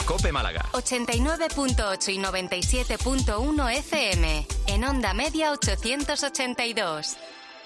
COPE Málaga. 89.8 y 97.1 FM. En onda media 882.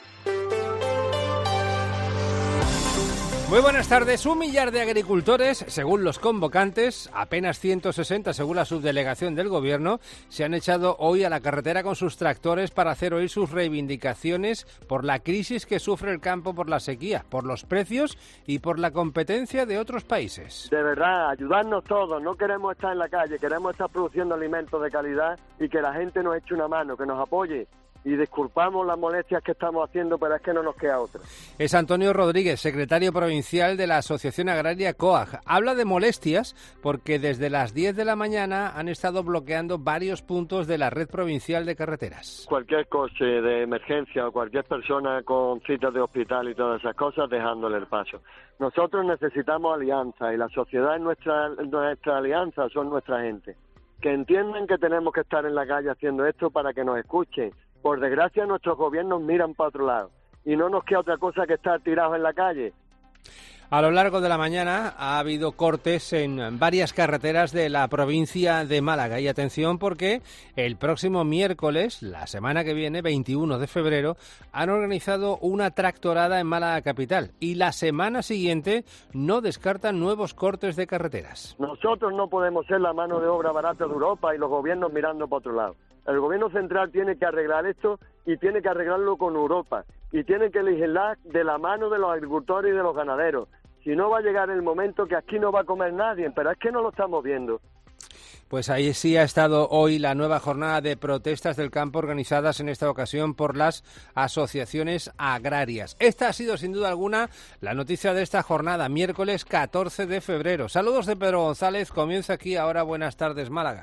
Muy buenas tardes. 1 millar de agricultores, según los convocantes, apenas 160 según la subdelegación del Gobierno, se han echado hoy a la carretera con sus tractores para hacer oír sus reivindicaciones por la crisis que sufre el campo por la sequía, por los precios y por la competencia de otros países. De verdad, ayudarnos todos. No queremos estar en la calle, queremos estar produciendo alimentos de calidad y que la gente nos eche una mano, que nos apoye. Y disculpamos las molestias que estamos haciendo, pero es que no nos queda otra. Es Antonio Rodríguez, secretario provincial de la Asociación Agraria COAG. Habla de molestias porque desde las 10 de la mañana han estado bloqueando varios puntos de la red provincial de carreteras. Cualquier coche de emergencia o cualquier persona con citas de hospital y todas esas cosas, dejándole el paso. Nosotros necesitamos alianza y la sociedad es nuestra alianza, son nuestra gente. Que entiendan que tenemos que estar en la calle haciendo esto para que nos escuchen. Por desgracia, nuestros gobiernos miran para otro lado y no nos queda otra cosa que estar tirados en la calle. A lo largo de la mañana ha habido cortes en varias carreteras de la provincia de Málaga. Y atención porque el próximo miércoles, la semana que viene, 21 de febrero, han organizado una tractorada en Málaga capital. Y la semana siguiente no descartan nuevos cortes de carreteras. Nosotros no podemos ser la mano de obra barata de Europa y los gobiernos mirando para otro lado. El gobierno central tiene que arreglar esto y tiene que arreglarlo con Europa. Y tiene que legislar de la mano de los agricultores y de los ganaderos. Si no, va a llegar el momento que aquí no va a comer nadie, pero es que no lo estamos viendo. Pues ahí sí ha estado hoy la nueva jornada de protestas del campo organizadas en esta ocasión por las asociaciones agrarias. Esta ha sido sin duda alguna la noticia de esta jornada, miércoles 14 de febrero. Saludos de Pedro González, comienza aquí ahora Buenas tardes Málaga.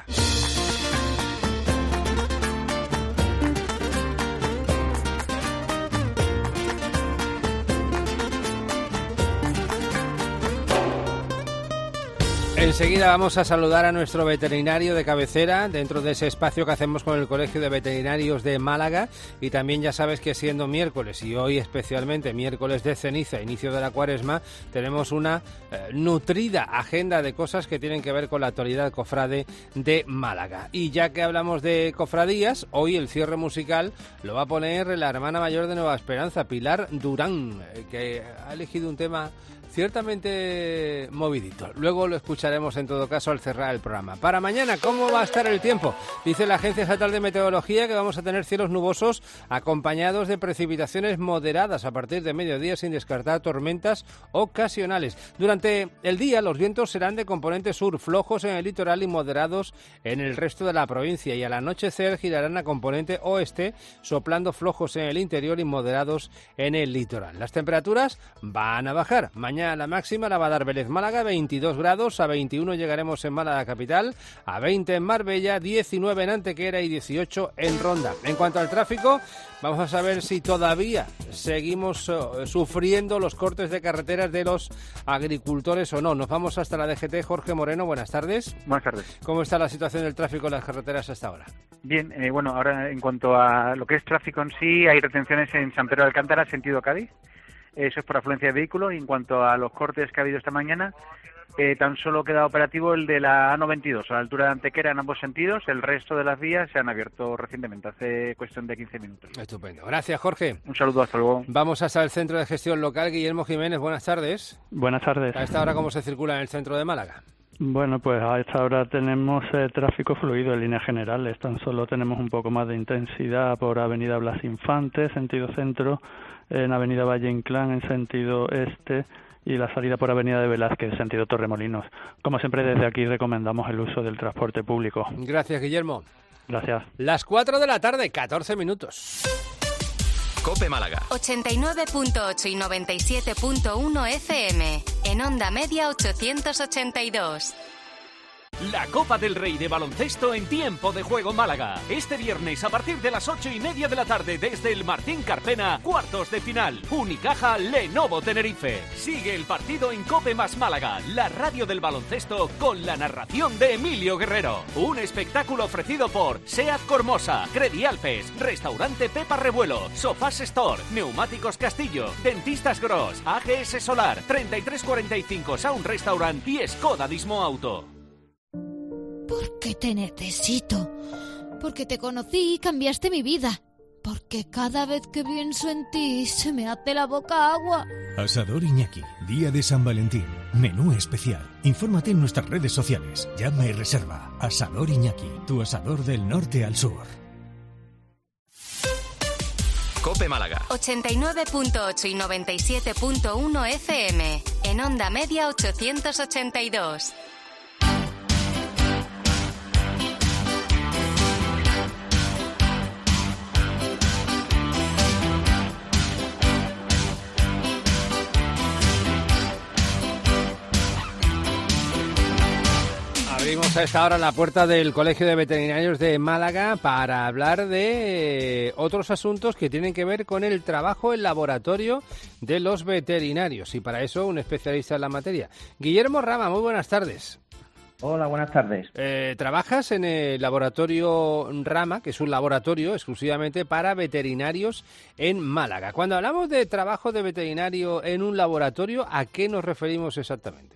Enseguida vamos a saludar a nuestro veterinario de cabecera dentro de ese espacio que hacemos con el Colegio de Veterinarios de Málaga y también ya sabes que siendo miércoles y hoy especialmente miércoles de ceniza, inicio de la cuaresma, tenemos una nutrida agenda de cosas que tienen que ver con la actualidad cofrade de Málaga. Y ya que hablamos de cofradías, hoy el cierre musical lo va a poner la hermana mayor de Nueva Esperanza, Pilar Durán, que ha elegido un tema ciertamente movidito. Luego lo escucharemos en todo caso al cerrar el programa. Para mañana, ¿cómo va a estar el tiempo? Dice la Agencia Estatal de Meteorología que vamos a tener cielos nubosos acompañados de precipitaciones moderadas a partir de mediodía sin descartar tormentas ocasionales. Durante el día los vientos serán de componente sur, flojos en el litoral y moderados en el resto de la provincia y al anochecer girarán a componente oeste, soplando flojos en el interior y moderados en el litoral. Las temperaturas van a bajar. Mañana la máxima la va a dar Vélez Málaga, 22 grados, a 21 llegaremos en Málaga capital, a 20 en Marbella, 19 en Antequera y 18 en Ronda. En cuanto al tráfico, vamos a saber si todavía seguimos sufriendo los cortes de carreteras de los agricultores o no. Nos vamos hasta la DGT. Jorge Moreno, buenas tardes. Buenas tardes. ¿Cómo está la situación del tráfico en las carreteras hasta ahora? Bien, bueno, ahora en cuanto a lo que es tráfico en sí, hay retenciones en San Pedro de Alcántara, sentido Cádiz. Eso es por afluencia de vehículos. Y en cuanto a los cortes que ha habido esta mañana, tan solo queda operativo el de la A92, a la altura de Antequera en ambos sentidos. El resto de las vías se han abierto recientemente, hace cuestión de 15 minutos. Estupendo. Gracias, Jorge. Un saludo, hasta luego. Vamos hasta el Centro de Gestión Local. Guillermo Jiménez, buenas tardes. Buenas tardes. ¿A esta hora cómo se circula en el centro de Málaga? Bueno, pues a esta hora tenemos tráfico fluido en líneas generales. Tan solo tenemos un poco más de intensidad por Avenida Blas Infante, sentido centro, en Avenida Valle Inclán, en sentido este, y la salida por Avenida de Velázquez, en sentido Torremolinos. Como siempre, desde aquí recomendamos el uso del transporte público. Gracias, Guillermo. Gracias. Las 4 de la tarde, 14 minutos. COPE Málaga. 89.8 y 97.1 FM. En onda media 882. La Copa del Rey de baloncesto en Tiempo de Juego Málaga. Este viernes a partir de las 8:30 de la tarde desde el Martín Carpena, cuartos de final. Unicaja Lenovo Tenerife. Sigue el partido en Cope más Málaga, la radio del baloncesto con la narración de Emilio Guerrero. Un espectáculo ofrecido por SEAT Cormosa, Credi Alpes, Restaurante Pepa Revuelo, Sofás Store, Neumáticos Castillo, Dentistas Gross, AGS Solar, 3345 Sound Restaurant y Skoda Dismo Auto. Porque te necesito. Porque te conocí y cambiaste mi vida. Porque cada vez que pienso en ti se me hace la boca agua. Asador Iñaki, día de San Valentín, menú especial. Infórmate en nuestras redes sociales. Llama y reserva. Asador Iñaki, tu asador del norte al sur. COPE Málaga. 89.8 y 97.1 FM. En onda media 882. Abrimos a esta hora la puerta del Colegio de Veterinarios de Málaga para hablar de otros asuntos que tienen que ver con el trabajo en laboratorio de los veterinarios. Y para eso un especialista en la materia. Guillermo Rama, muy buenas tardes. Hola, buenas tardes. Trabajas en el laboratorio Rama, que es un laboratorio exclusivamente para veterinarios en Málaga. Cuando hablamos de trabajo de veterinario en un laboratorio, ¿a qué nos referimos exactamente?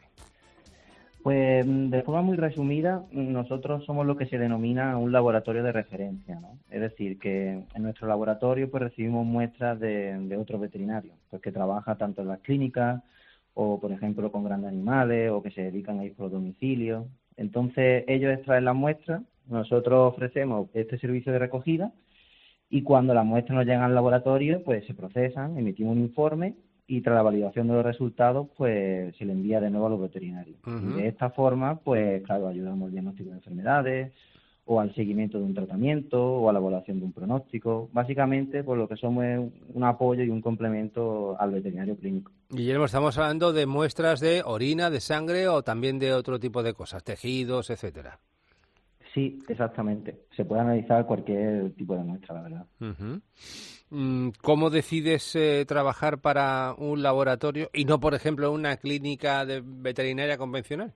Pues de forma muy resumida, nosotros somos lo que se denomina un laboratorio de referencia, ¿no? Es decir, que en nuestro laboratorio pues recibimos muestras de otros veterinarios, pues que trabajan tanto en las clínicas o, por ejemplo, con grandes animales o que se dedican a ir por los domicilios. Entonces, ellos extraen las muestras, nosotros ofrecemos este servicio de recogida y cuando las muestras nos llegan al laboratorio, pues se procesan, emitimos un informe y tras la validación de los resultados, pues se le envía de nuevo a los veterinarios. Uh-huh. Y de esta forma, pues claro, ayudamos al diagnóstico de enfermedades, o al seguimiento de un tratamiento, o a la evaluación de un pronóstico. Básicamente, pues lo que somos es un apoyo y un complemento al veterinario clínico. Guillermo, estamos hablando de muestras de orina, de sangre o también de otro tipo de cosas, tejidos, etcétera. Sí, exactamente. Se puede analizar cualquier tipo de muestra, la verdad. Uh-huh. ¿Cómo decides trabajar para un laboratorio y no, por ejemplo, una clínica de veterinaria convencional?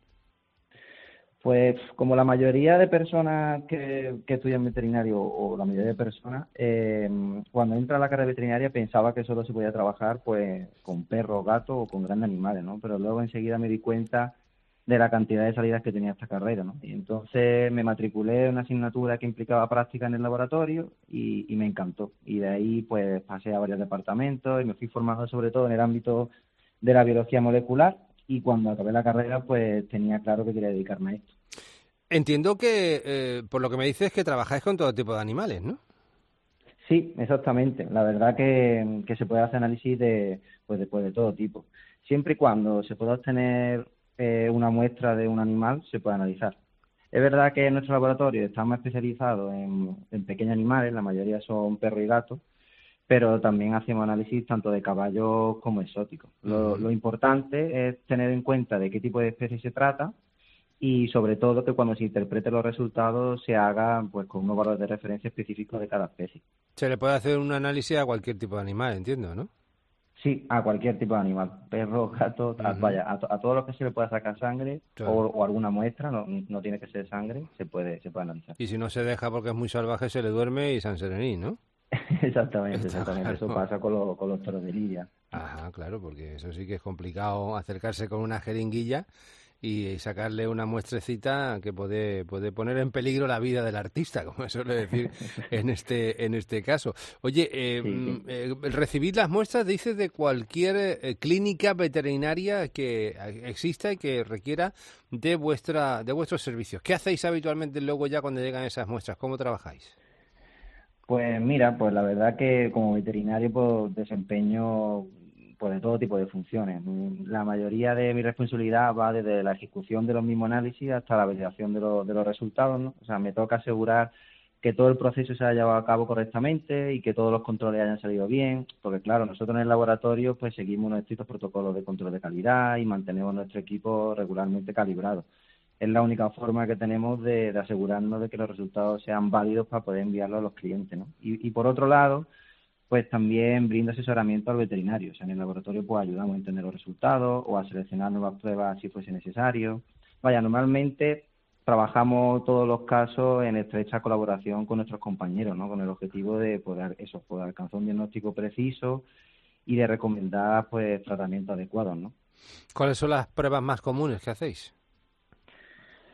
Pues como la mayoría de personas que estudian veterinario o la mayoría de personas, cuando entra a la carrera veterinaria pensaba que solo se podía trabajar pues con perros, gatos o con grandes animales, ¿no? Pero luego enseguida me di cuenta de la cantidad de salidas que tenía esta carrera, ¿no? Y entonces me matriculé en una asignatura que implicaba práctica en el laboratorio y me encantó. Y de ahí pues pasé a varios departamentos y me fui formando sobre todo en el ámbito de la biología molecular y cuando acabé la carrera pues tenía claro que quería dedicarme a esto. Entiendo que, por lo que me dices, que trabajáis con todo tipo de animales, ¿no? Sí, exactamente. La verdad que se puede hacer análisis de todo tipo. Siempre y cuando se pueda obtener una muestra de un animal, se puede analizar. Es verdad que en nuestro laboratorio estamos especializados en pequeños animales, la mayoría son perros y gatos, pero también hacemos análisis tanto de caballos como exóticos. Lo importante es tener en cuenta de qué tipo de especie se trata y sobre todo que cuando se interpreten los resultados se haga pues con unos valores de referencia específicos de cada especie. Se le puede hacer un análisis a cualquier tipo de animal, entiendo, ¿no? Sí, a cualquier tipo de animal, perro, gato, vaya, a todo lo que se le pueda sacar sangre, claro, o alguna muestra, no tiene que ser sangre, se puede analizar. Y si no se deja porque es muy salvaje, se le duerme y San Serenín, ¿no? Exactamente. Claro. Eso pasa con los toros de lidia. Ajá, claro, porque eso sí que es complicado acercarse con una jeringuilla y sacarle una muestrecita que puede poner en peligro la vida del artista, como se suele decir en este caso. Oye, recibir las muestras, dices, de cualquier clínica veterinaria que exista y que requiera de vuestros servicios. ¿Qué hacéis habitualmente luego ya cuando llegan esas muestras? ¿Cómo trabajáis? Pues mira, pues la verdad que como veterinario pues desempeño de todo tipo de funciones. La mayoría de mi responsabilidad va desde la ejecución de los mismos análisis hasta la validación de los resultados, ¿no? O sea, me toca asegurar que todo el proceso se haya llevado a cabo correctamente y que todos los controles hayan salido bien, porque claro, nosotros en el laboratorio pues seguimos unos estrictos protocolos de control de calidad y mantenemos nuestro equipo regularmente calibrado. Es la única forma que tenemos de asegurarnos de que los resultados sean válidos para poder enviarlos a los clientes, ¿no? Y por otro lado, pues también brindo asesoramiento al veterinario. O sea, en el laboratorio pues ayudamos a entender los resultados o a seleccionar nuevas pruebas si fuese necesario. Vaya, normalmente trabajamos todos los casos en estrecha colaboración con nuestros compañeros, ¿no? Con el objetivo de poder alcanzar un diagnóstico preciso y de recomendar pues tratamientos adecuados, ¿no? ¿Cuáles son las pruebas más comunes que hacéis?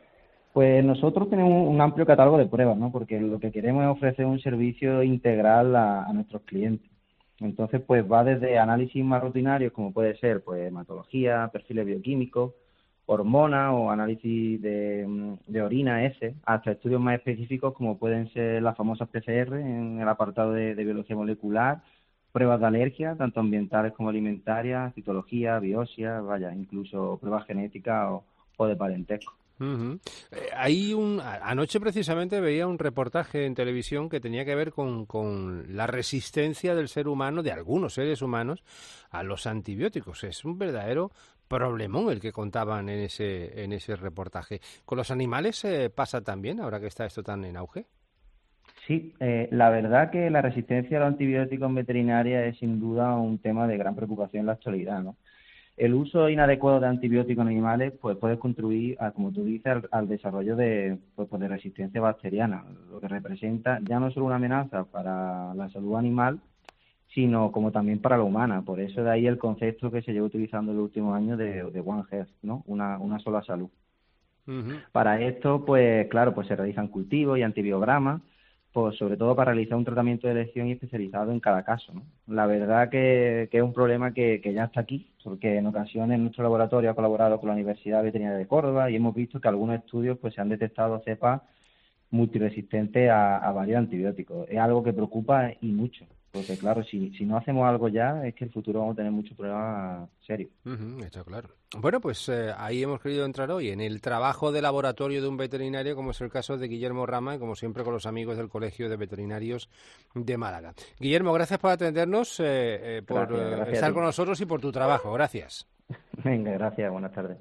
Pues nosotros tenemos un amplio catálogo de pruebas, ¿no? Porque lo que queremos es ofrecer un servicio integral a nuestros clientes. Entonces, pues va desde análisis más rutinarios, como puede ser pues hematología, perfiles bioquímicos, hormonas o análisis de orina, hasta estudios más específicos como pueden ser las famosas PCR en el apartado de biología molecular, pruebas de alergia, tanto ambientales como alimentarias, citología, biopsia, incluso pruebas genéticas o de parentesco. Uh-huh. Anoche precisamente veía un reportaje en televisión que tenía que ver con la resistencia del ser humano, de algunos seres humanos, a los antibióticos. Es un verdadero problemón el que contaban en ese reportaje. ¿Con los animales pasa también, ahora que está esto tan en auge? Sí, la verdad que la resistencia a los antibióticos en veterinaria es sin duda un tema de gran preocupación en la actualidad, ¿no? El uso inadecuado de antibióticos en animales pues puede contribuir, como tú dices, al desarrollo de resistencia bacteriana, lo que representa ya no solo una amenaza para la salud animal, sino como también para la humana. Por eso de ahí el concepto que se lleva utilizando en los últimos años de One Health, ¿no? Una sola salud. Uh-huh. Para esto, pues claro, pues se realizan cultivos y antibiogramas, pues sobre todo para realizar un tratamiento de elección y especializado en cada caso, ¿no? La verdad que es un problema que ya está aquí, porque en ocasiones nuestro laboratorio ha colaborado con la Universidad Veterinaria de Córdoba y hemos visto que algunos estudios pues se han detectado cepas multiresistentes a varios antibióticos. Es algo que preocupa y mucho, porque claro, si no hacemos algo ya, es que en el futuro vamos a tener muchos problemas serios. Está claro. Bueno, pues ahí hemos querido entrar hoy, en el trabajo de laboratorio de un veterinario, como es el caso de Guillermo Rama, y como siempre con los amigos del Colegio de Veterinarios de Málaga. Guillermo, gracias por atendernos, por estar con nosotros y por tu trabajo. Gracias. Venga, gracias. Buenas tardes.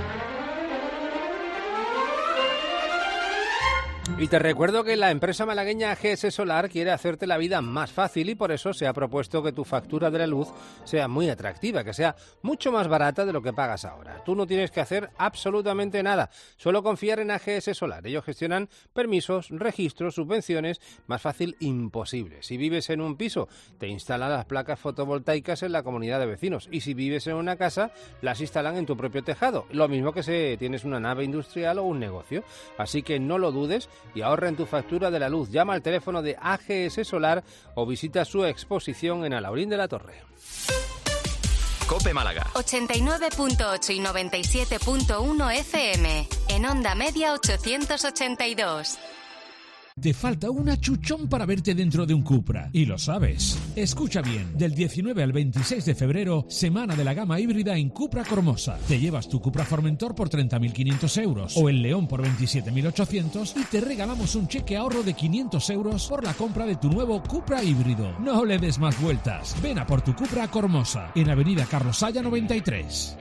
Y te recuerdo que la empresa malagueña AGS Solar quiere hacerte la vida más fácil y por eso se ha propuesto que tu factura de la luz sea muy atractiva, que sea mucho más barata de lo que pagas ahora. Tú no tienes que hacer absolutamente nada, solo confiar en AGS Solar. Ellos gestionan permisos, registros, subvenciones, más fácil imposible. Si vives en un piso, te instalan las placas fotovoltaicas en la comunidad de vecinos y si vives en una casa, las instalan en tu propio tejado. Lo mismo que si tienes una nave industrial o un negocio. Así que no lo dudes y ahorra en tu factura de la luz. Llama al teléfono de AGS Solar o visita su exposición en Alaurín de la Torre. COPE Málaga 89.8 y 97.1 FM. En onda media 882. Te falta un achuchón para verte dentro de un Cupra, y lo sabes. Escucha bien, del 19 al 26 de febrero, semana de la gama híbrida en Cupra Cormosa. Te llevas tu Cupra Formentor por 30.500 euros o el León por 27.800 y te regalamos un cheque ahorro de 500 euros por la compra de tu nuevo Cupra híbrido. No le des más vueltas. Ven a por tu Cupra Cormosa, en Avenida Carlos Saya 93.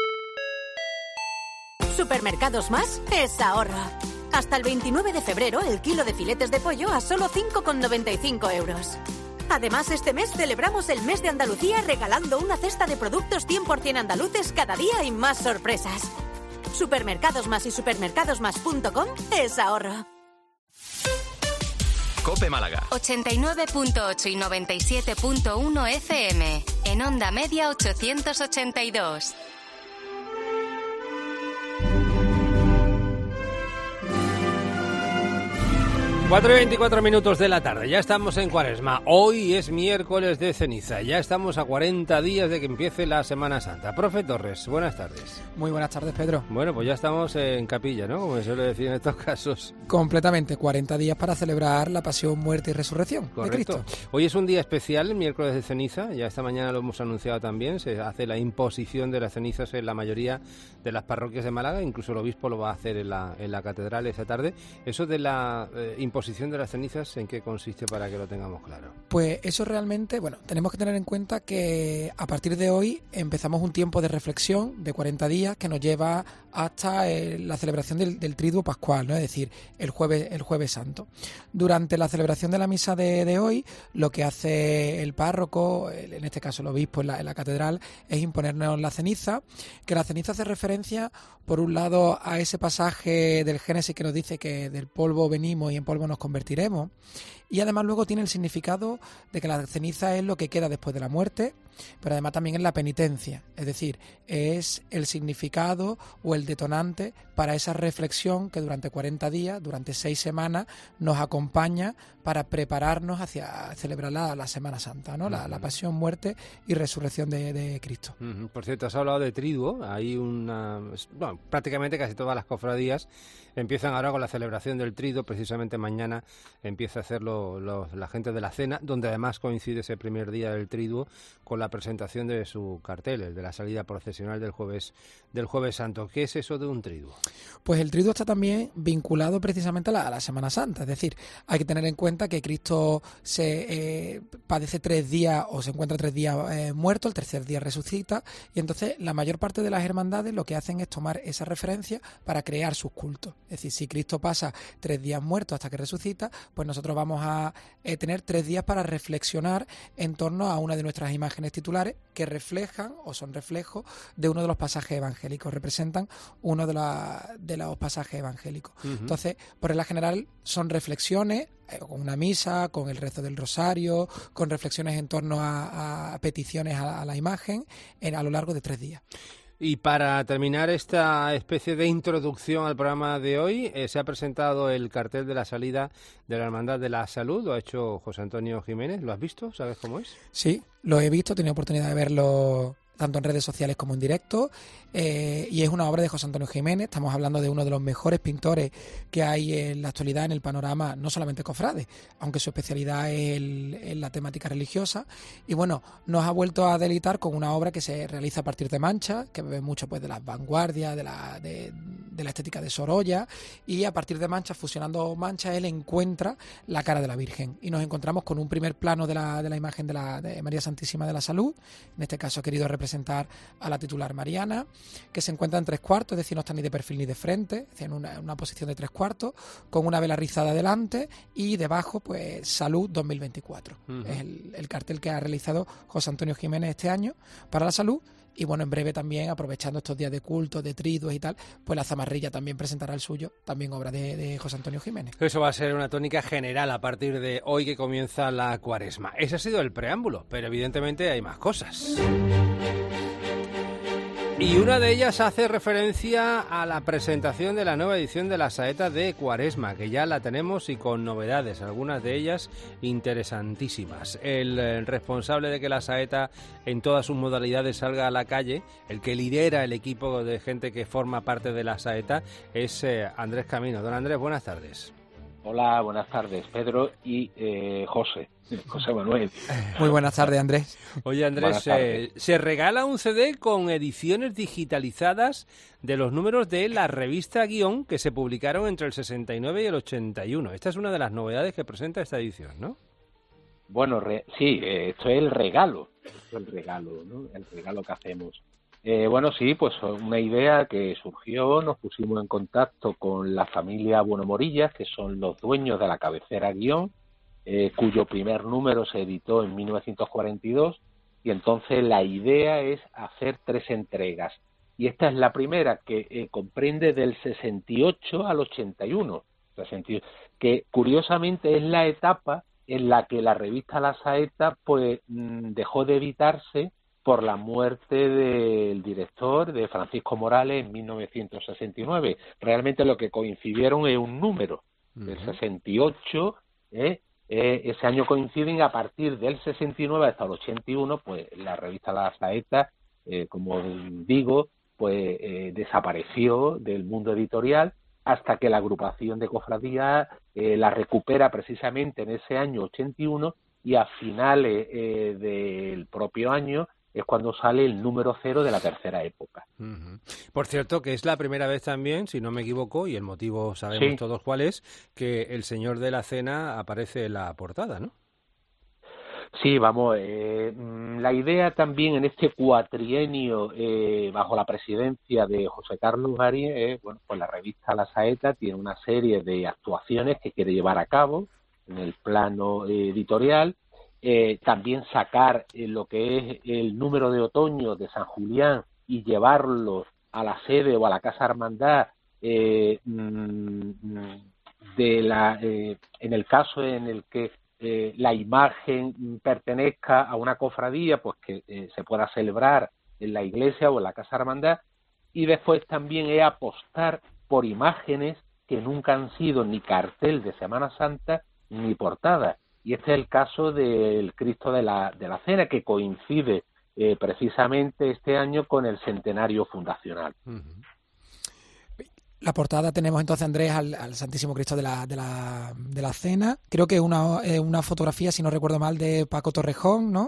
Supermercados Más es ahorro. Hasta el 29 de febrero, el kilo de filetes de pollo a solo 5,95 euros. Además, este mes celebramos el mes de Andalucía regalando una cesta de productos 100% andaluces cada día y más sorpresas. Supermercados Más y supermercadosmás.com es ahorro. COPE Málaga 89.8 y 97.1 FM. En onda media 882. 4:24 de la tarde, ya estamos en Cuaresma, hoy es miércoles de ceniza, ya estamos a 40 días de que empiece la Semana Santa. Profe Torres, buenas tardes. Muy buenas tardes, Pedro. Bueno, pues ya estamos en capilla, ¿no? Como se suele decir en estos casos. Completamente, 40 días para celebrar la pasión, muerte y resurrección de Cristo. Hoy es un día especial, el miércoles de ceniza, ya esta mañana lo hemos anunciado también, se hace la imposición de las cenizas en la mayoría de las parroquias de Málaga, incluso el obispo lo va a hacer en la catedral esta tarde. Eso de la imposición de las cenizas, ¿en qué consiste para que lo tengamos claro? Pues eso realmente, tenemos que tener en cuenta que a partir de hoy empezamos un tiempo de reflexión de 40 días que nos lleva hasta la celebración del Triduo Pascual, ¿no? Es decir, el jueves Santo. Durante la celebración de la misa de hoy, lo que hace el párroco, en este caso el obispo en la catedral, es imponernos la ceniza, que la ceniza hace referencia, por un lado, a ese pasaje del Génesis que nos dice que del polvo venimos y en polvo nos convertiremos, Y además luego tiene el significado de que la ceniza es lo que queda después de la muerte, pero además también es la penitencia, es decir, es el significado o el detonante para esa reflexión que durante 40 días, durante 6 semanas, nos acompaña para prepararnos hacia celebrar la Semana Santa, ¿no? La pasión, muerte y resurrección de Cristo. Por cierto, has hablado de triduo, hay prácticamente casi todas las cofradías empiezan ahora con la celebración del triduo, precisamente mañana empieza a hacerlo la gente de la cena, donde además coincide ese primer día del triduo con la presentación de su cartel, el de la salida procesional del Jueves Santo. ¿Qué es eso de un triduo? Pues el triduo está también vinculado precisamente a la Semana Santa, es decir, hay que tener en cuenta que Cristo se padece 3 días o se encuentra 3 días muerto, el tercer día resucita, y entonces la mayor parte de las hermandades lo que hacen es tomar esa referencia para crear sus cultos. Es decir, si Cristo pasa 3 días muerto hasta que resucita, pues nosotros vamos a tener 3 días para reflexionar en torno a una de nuestras imágenes titulares que reflejan o son reflejos de uno de los pasajes evangélicos, representan uno de los pasajes evangélicos. Entonces, por regla general, son reflexiones con una misa, con el rezo del rosario, con reflexiones en torno a peticiones a la imagen a lo largo de 3 días. Y para terminar esta especie de introducción al programa de hoy, se ha presentado el cartel de la salida de la Hermandad de la Salud, lo ha hecho José Antonio Jiménez. ¿Lo has visto? ¿Sabes cómo es? Sí, lo he visto, he tenido oportunidad de verlo tanto en redes sociales como en directo, y es una obra de José Antonio Jiménez. Estamos hablando de uno de los mejores pintores que hay en la actualidad en el panorama, no solamente cofrade, aunque su especialidad es la temática religiosa, y bueno, nos ha vuelto a deleitar con una obra que se realiza a partir de manchas, que bebe mucho pues de las vanguardias, de la estética de Sorolla, y a partir de manchas, fusionando manchas, él encuentra la cara de la Virgen, y nos encontramos con un primer plano de la imagen de María Santísima de la Salud. En este caso ha querido representar a la titular Mariana, que se encuentra en 3/4, es decir, no está ni de perfil ni de frente, es decir, en una posición de 3/4, con una vela rizada delante, y debajo, pues, Salud 2024. Es el cartel que ha realizado José Antonio Jiménez este año para la Salud. Y bueno, en breve también, aprovechando estos días de culto, de triduos y tal, pues la Zamarrilla también presentará el suyo, también obra de José Antonio Jiménez. Eso va a ser una tónica general a partir de hoy que comienza la Cuaresma. Ese ha sido el preámbulo, pero evidentemente hay más cosas. Y una de ellas hace referencia a la presentación de la nueva edición de la Saeta de Cuaresma, que ya la tenemos y con novedades, algunas de ellas interesantísimas. El responsable de que la Saeta en todas sus modalidades salga a la calle, el que lidera el equipo de gente que forma parte de la Saeta, es Andrés Camino. Don Andrés, buenas tardes. Hola, buenas tardes, Pedro y José Manuel. Muy buenas tardes, Andrés. Oye, Andrés, se regala un CD con ediciones digitalizadas de los números de la revista Guión que se publicaron entre el 69 y el 81. Esta es una de las novedades que presenta esta edición, ¿no? Bueno, sí, esto es el regalo, ¿no? El regalo que hacemos. Bueno, sí, pues una idea que surgió, nos pusimos en contacto con la familia Bueno Morillas, que son los dueños de la cabecera Guión, cuyo primer número se editó en 1942, y entonces la idea es hacer 3 entregas. Y esta es la primera, que comprende del 68 al 81, que curiosamente es la etapa en la que la revista La Saeta pues dejó de editarse por la muerte del director, de Francisco Morales, en 1969. Realmente lo que coincidieron es un número, el 68, ese año coinciden. A partir del 69 hasta el 81, pues la revista La Saeta, como digo, pues desapareció del mundo editorial, hasta que la agrupación de cofradías la recupera precisamente en ese año 81, y a finales del propio año es cuando sale el número 0 de la tercera época. Por cierto, que es la primera vez también, si no me equivoco, y el motivo sabemos todos cuál es, que el Señor de la Cena aparece en la portada, ¿no? Sí, vamos, la idea también en este cuatrienio bajo la presidencia de José Carlos Garí, bueno, pues la revista La Saeta tiene una serie de actuaciones que quiere llevar a cabo en el plano editorial. También sacar lo que es el número de otoño de San Julián y llevarlo a la sede o a la Casa Hermandad en el caso en el que la imagen pertenezca a una cofradía, pues que se pueda celebrar en la iglesia o en la Casa Hermandad, y después también es apostar por imágenes que nunca han sido ni cartel de Semana Santa ni portada. Y este es el caso del Cristo de la Cena, que coincide precisamente este año con el centenario fundacional. La portada tenemos entonces, Andrés, al Santísimo Cristo de la Cena. Creo que es una fotografía, si no recuerdo mal, de Paco Torrejón, ¿no?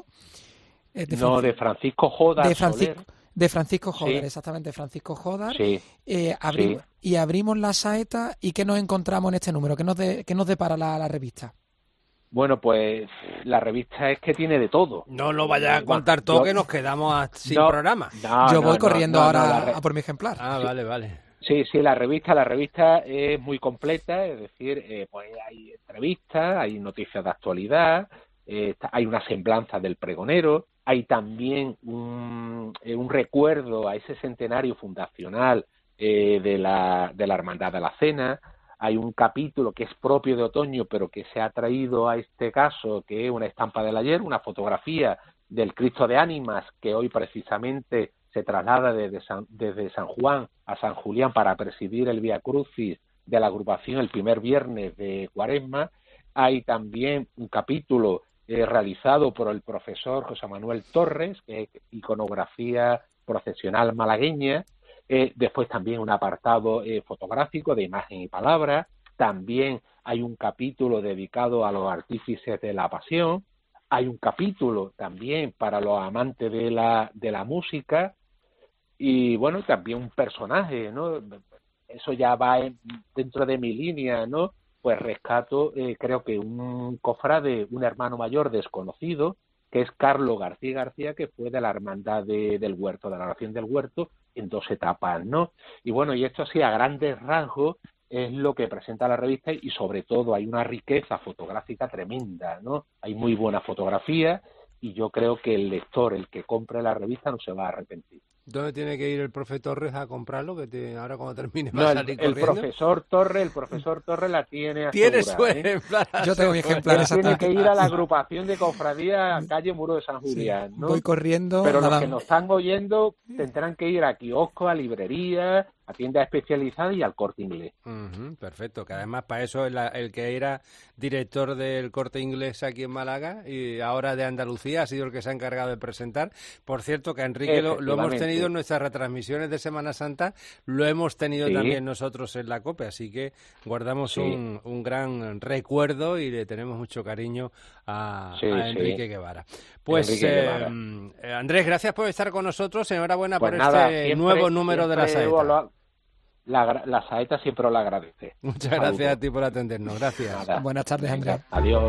De Francisco Jodar. De Francisco Jodar, sí. Exactamente, Francisco Jodar. Sí. Y abrimos la saeta, ¿y qué nos encontramos en este número? ¿Qué nos depara la revista? Bueno, pues la revista es que tiene de todo. No lo vayas a contar todo, que nos quedamos sin programa. Yo voy corriendo ahora a por mi ejemplar. Ah, vale. Sí, la revista es muy completa, es decir, pues hay entrevistas, hay noticias de actualidad, hay una semblanza del pregonero, hay también un recuerdo a ese centenario fundacional de la Hermandad de la Cena. Hay un capítulo que es propio de otoño, pero que se ha traído a este caso, que es una estampa del ayer, una fotografía del Cristo de Ánimas, que hoy precisamente se traslada desde San Juan a San Julián para presidir el Vía Crucis de la agrupación el primer viernes de Cuaresma. Hay también un capítulo realizado por el profesor José Manuel Torres, que es iconografía procesional malagueña. Después también un apartado fotográfico de imagen y palabra. También hay un capítulo dedicado a los artífices de la Pasión. Hay un capítulo también para los amantes de la música. Y bueno, también un personaje, ¿no? Eso ya va dentro de mi línea, ¿no? Pues rescato, creo que un cofrade, un hermano mayor desconocido, que es Carlos García, que fue de la Hermandad del Huerto, de la Oración del Huerto, en 2 etapas, ¿no? Y bueno, y esto así a grandes rasgos es lo que presenta la revista, y sobre todo hay una riqueza fotográfica tremenda, ¿no? Hay muy buena fotografía, y yo creo que el lector, el que compre la revista, no se va a arrepentir. ¿Dónde tiene que ir el profe Torres a comprarlo? Ahora cuando termine va a salir el corriendo. El profesor Torres la tiene asegurada. Tiene su ejemplar. Yo tengo mi ejemplar. Tiene que ir a la agrupación de cofradía calle Muro de San Julián, ¿no? Voy corriendo. Pero los que nos están oyendo tendrán que ir a kiosco, a librería, a tiendas especializadas y al Corte Inglés. Perfecto, que además para eso el que era director del Corte Inglés aquí en Málaga y ahora de Andalucía ha sido el que se ha encargado de presentar. Por cierto, que a Enrique lo hemos tenido en nuestras retransmisiones de Semana Santa, lo hemos tenido también nosotros en la COPE, así que guardamos un gran recuerdo y le tenemos mucho cariño a Enrique Guevara. Pues Enrique Guevara. Andrés, gracias por estar con nosotros, enhorabuena por este nuevo número de la Saeta. La Saeta siempre la agradece. Muchas gracias a ti por atendernos. Gracias. Nada. Buenas tardes, Andrés. Adiós.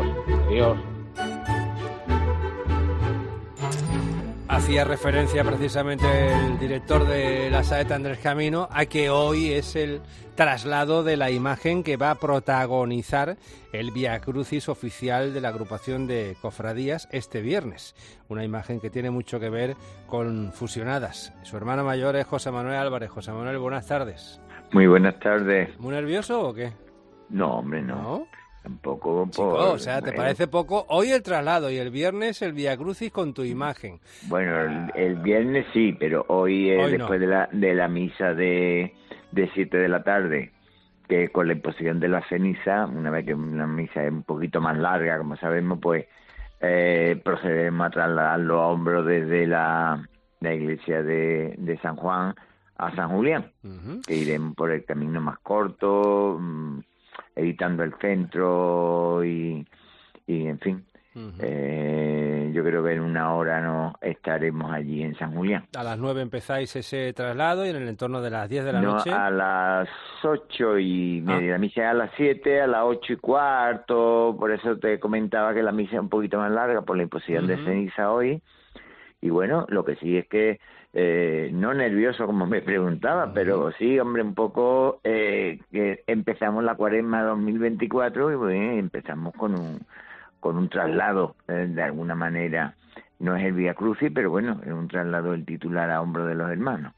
Hacía referencia precisamente el director de la Saeta, Andrés Camino, a que hoy es el traslado de la imagen que va a protagonizar el Vía Crucis oficial de la agrupación de cofradías este viernes. Una imagen que tiene mucho que ver con Fusionadas. Su hermano mayor es José Manuel Álvarez. José Manuel, buenas tardes. Muy buenas tardes. ¿Muy nervioso o qué? No, hombre, no. Tampoco. Chico, o sea, ¿te parece poco? Hoy el traslado y el viernes el Vía Crucis con tu imagen. Bueno, el viernes sí, pero hoy después de la misa de 7 de la tarde, que con la imposición de la ceniza, una vez que una misa es un poquito más larga, como sabemos, pues procederemos a trasladar los hombros desde la iglesia de San Juan a San Julián, que iremos por el camino más corto, evitando el centro y en fin. Yo creo que en una hora no estaremos allí en San Julián. A las 9 empezáis ese traslado y en el entorno de las 10 de la noche. A las 8:30. La misa es a las 7, a las 8:15. Por eso te comentaba que la misa es un poquito más larga por la imposición de ceniza hoy. Y bueno, lo que sí es que no nervioso como me preguntaba, pero sí, hombre, un poco que empezamos la Cuaresma 2024 y bueno, empezamos con un traslado, de alguna manera. No es el Vía Crucis, pero bueno, es un traslado del titular a hombros de los hermanos.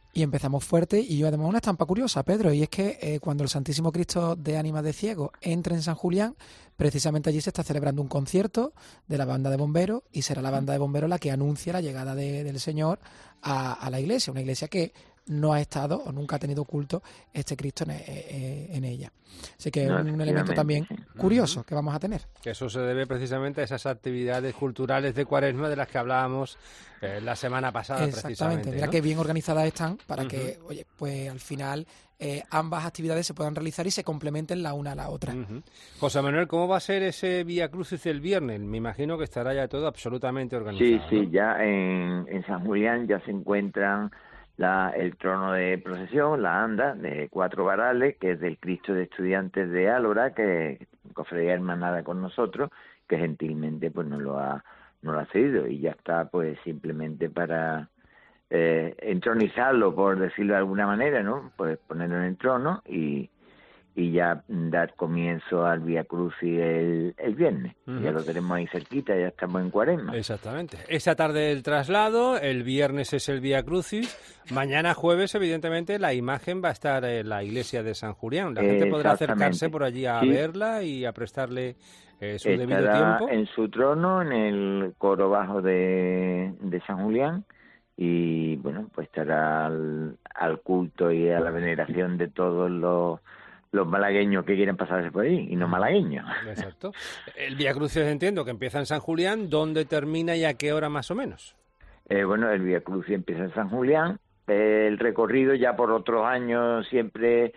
Y empezamos fuerte, y además una estampa curiosa, Pedro, y es que cuando el Santísimo Cristo de Ánimas de Ciegos entra en San Julián, precisamente allí se está celebrando un concierto de la banda de bomberos, y será la banda de bomberos la que anuncia la llegada del Señor a la iglesia, una iglesia que no ha estado o nunca ha tenido culto este Cristo en ella. Así que es un elemento también curioso que vamos a tener. Eso se debe precisamente a esas actividades culturales de Cuaresma de las que hablábamos la semana pasada. Exactamente, mira qué bien organizadas están para que, oye, pues al final ambas actividades se puedan realizar y se complementen la una a la otra. José Manuel, ¿cómo va a ser ese Vía Crucis el viernes? Me imagino que estará ya todo absolutamente organizado. Sí, ¿no? Ya en San Julián ya se encuentran el trono de procesión, la anda de 4 varales, que es del Cristo de Estudiantes de Álora, que cofradía hermanada con nosotros, que gentilmente pues nos lo ha cedido, y ya está pues simplemente para entronizarlo, por decirlo de alguna manera, ¿no? Pues ponerlo en el trono y ya dar comienzo al Vía Crucis el viernes. Ya lo tenemos ahí cerquita, ya estamos en Cuaresma. Exactamente. Esta tarde el traslado, el viernes es el Vía Crucis, mañana jueves evidentemente la imagen va a estar en la iglesia de San Julián. La gente podrá acercarse por allí a verla y a prestarle su debido tiempo. En su trono, en el coro bajo de San Julián, y bueno, pues estará al culto y a la veneración de todos los malagueños que quieren pasarse por ahí, y no malagueños. Exacto. El Vía Crucis entiendo que empieza en San Julián. ¿Dónde termina y a qué hora más o menos? Bueno, el Vía Crucis empieza en San Julián. El recorrido ya por otros años siempre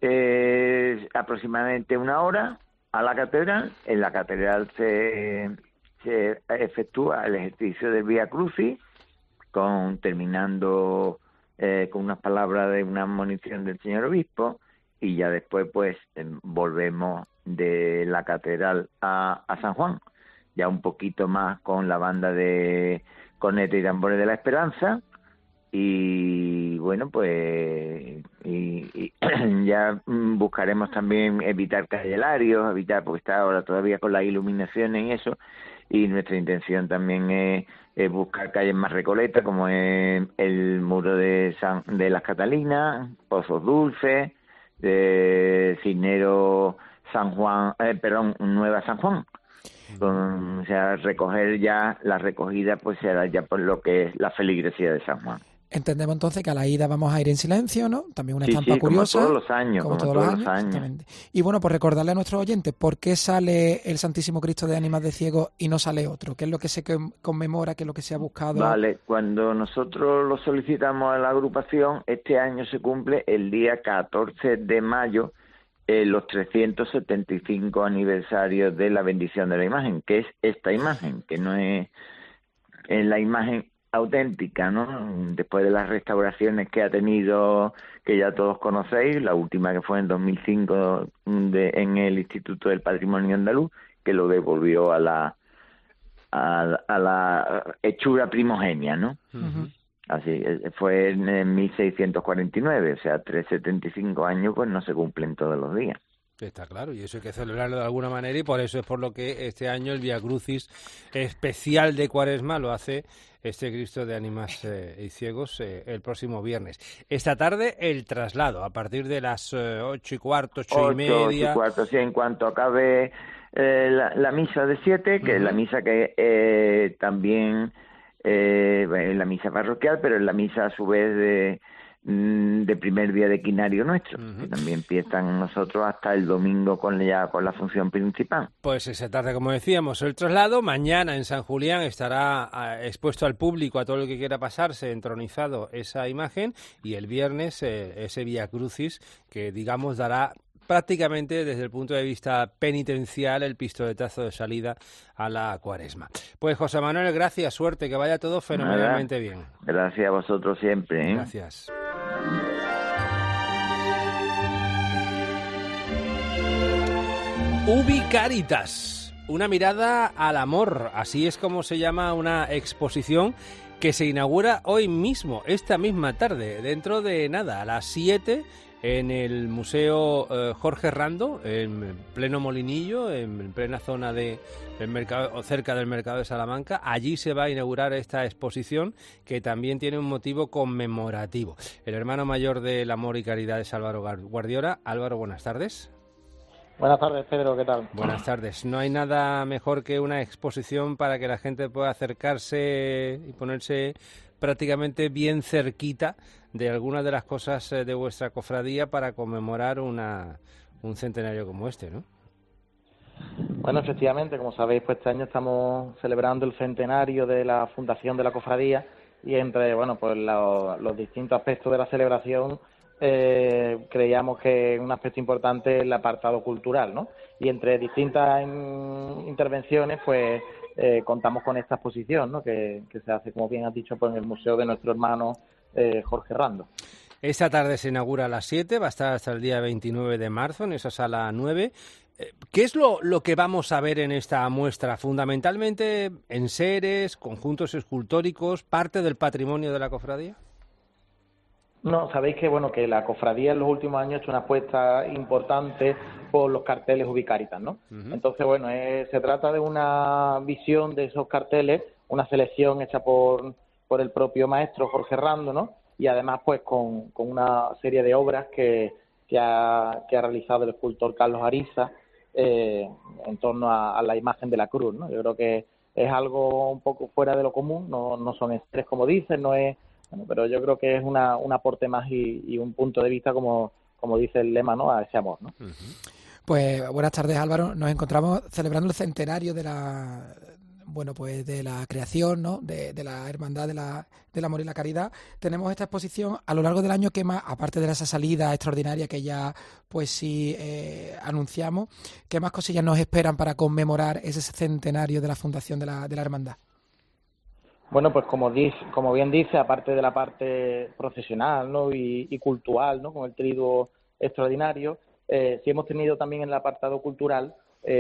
es aproximadamente 1 hora a la catedral. En la catedral se efectúa el ejercicio del Vía Crucis, terminando con unas palabras de una admonición del señor obispo, y ya después pues volvemos de la catedral a San Juan, ya un poquito más con la banda de cornetas y tambores de la Esperanza, y bueno, pues y ya buscaremos también evitar carcelarios, porque está ahora todavía con las iluminaciones y eso, y nuestra intención también es buscar calles más recoletas, como es el muro de las Catalinas, Pozos Dulces, de Cisnero San Juan, Nueva San Juan. O sea, recoger ya, la recogida pues será ya por lo que es la feligresía de San Juan. Entendemos entonces que a la ida vamos a ir en silencio, ¿no? También una estampa curiosa. Como todos los años. Como todos los años. Exactamente. Y bueno, pues recordarle a nuestros oyentes por qué sale el Santísimo Cristo de Ánimas de Ciegos y no sale otro. ¿Qué es lo que se conmemora? ¿Qué es lo que se ha buscado? Vale, cuando nosotros lo solicitamos a la agrupación, este año se cumple el día 14 de mayo, los 375 aniversarios de la bendición de la imagen, que es esta imagen, que no es la imagen auténtica, ¿no? Después de las restauraciones que ha tenido, que ya todos conocéis, la última que fue en 2005 en el Instituto del Patrimonio Andaluz, que lo devolvió a la hechura primogenia, ¿no? Así fue en 1649, o sea, 375 años pues no se cumplen todos los días. Está claro, y eso hay que celebrarlo de alguna manera, y por eso es por lo que este año el Vía Crucis especial de Cuaresma lo hace este Cristo de Ánimas y Ciegos el próximo viernes. Esta tarde el traslado, a partir de las 8:15, 8:30. 8:15, sí, en cuanto acabe la misa de 7, que es la misa que también la misa parroquial, pero es la misa a su vez de primer día de quinario nuestro, que también empiezan nosotros hasta el domingo con la función principal. Pues esa tarde, como decíamos, el traslado. Mañana en San Julián estará expuesto al público, a todo el que quiera pasarse, entronizado esa imagen, y el viernes ese Vía Crucis que, digamos, dará prácticamente desde el punto de vista penitencial el pistoletazo de salida a la Cuaresma. Pues José Manuel, gracias, suerte, que vaya todo fenomenalmente bien. Gracias a vosotros siempre. Gracias. Ubi Caritas, una mirada al amor, así es como se llama una exposición que se inaugura hoy mismo, esta misma tarde, dentro de nada, a las 7, en el Museo Jorge Rando, en pleno Molinillo, en plena zona del mercado, cerca del mercado de Salamanca. Allí se va a inaugurar esta exposición que también tiene un motivo conmemorativo. El hermano mayor del Amor y Caridad es Álvaro Guardiola. Álvaro, buenas tardes. Buenas tardes, Pedro, ¿qué tal? Buenas tardes. No hay nada mejor que una exposición para que la gente pueda acercarse y ponerse prácticamente bien cerquita de algunas de las cosas de vuestra cofradía para conmemorar un centenario como este, ¿no? Bueno, efectivamente, como sabéis, pues este año estamos celebrando el centenario de la fundación de la cofradía y entre, bueno, pues los distintos aspectos de la celebración creíamos que un aspecto importante es el apartado cultural, ¿no? Y entre distintas intervenciones, pues contamos con esta exposición, ¿no? Que se hace, como bien has dicho, pues en el museo de nuestro hermano Jorge Rando. Esta tarde se inaugura a las 7, va a estar hasta el día 29 de marzo en esa sala 9. ¿Qué es lo que vamos a ver en esta muestra? Fundamentalmente enseres, conjuntos escultóricos, parte del patrimonio de la cofradía. No, sabéis que bueno que la cofradía en los últimos años ha hecho una apuesta importante por los carteles Ubicaritas, ¿no? Uh-huh. Entonces, bueno, se trata de una visión de esos carteles, una selección hecha por el propio maestro Jorge Rando, ¿no? Y además, pues, con una serie de obras que ha realizado el escultor Carlos Ariza en torno a la imagen de la cruz, ¿no? Yo creo que es algo un poco fuera de lo común, no son estrés, como dicen, no es... Bueno, pero yo creo que es un aporte más y un punto de vista, como dice el lema, ¿no? A ese amor, ¿no? Uh-huh. Pues buenas tardes, Álvaro. Nos encontramos celebrando el centenario de la creación, ¿no? De la Hermandad del Amor y la Caridad. Tenemos esta exposición a lo largo del año que más, aparte de esa salida extraordinaria que ya pues sí anunciamos, ¿qué más cosillas nos esperan para conmemorar ese centenario de la fundación de la Hermandad? Bueno, pues como bien dice, aparte de la parte procesional, ¿no? y cultural, ¿no? Con el triduo extraordinario, sí hemos tenido también en el apartado cultural